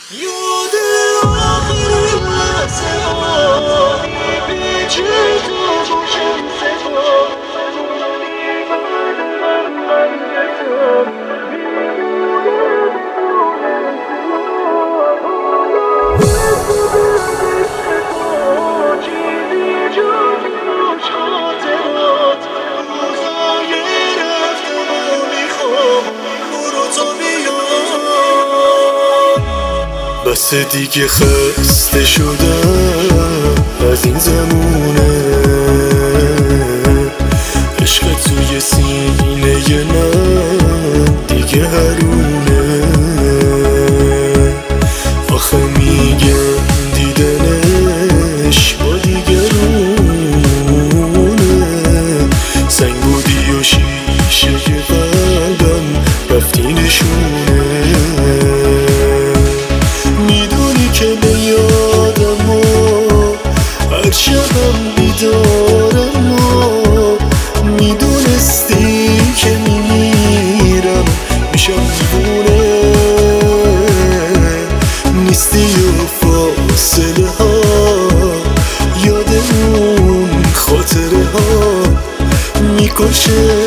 یاد آخرین لحظه هایی به چشم باشم سپا بس دیگه خسته شدم از این زمونه، عشق توی سینه من دیگه حرونه. آخه میگم دیدنش با دیگرونه، سنگ بودی و شیشه قلبم رفتی نشونه. میدونی که به یادم و هر شبم بیدارم و میدونستی که میمیرم میشم دیوونه. نیستی و فاصله ها یاد اون خاطره ها میکشه